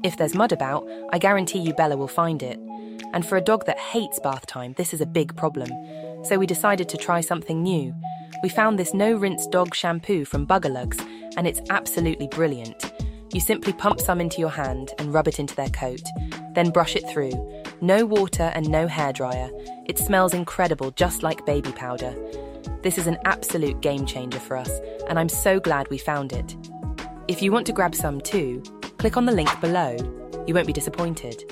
If there's mud about, I guarantee you Bella will find it. And for a dog that hates bath time, this is a big problem. So we decided to try something new. We found this no-rinse dog shampoo from Bugalugs, and it's absolutely brilliant. You simply pump some into your hand and rub it into their coat, then brush it through. No water and no hairdryer. It smells incredible, just like baby powder. This is an absolute game changer for us, and I'm so glad we found it. If you want to grab some too, click on the link below. You won't be disappointed.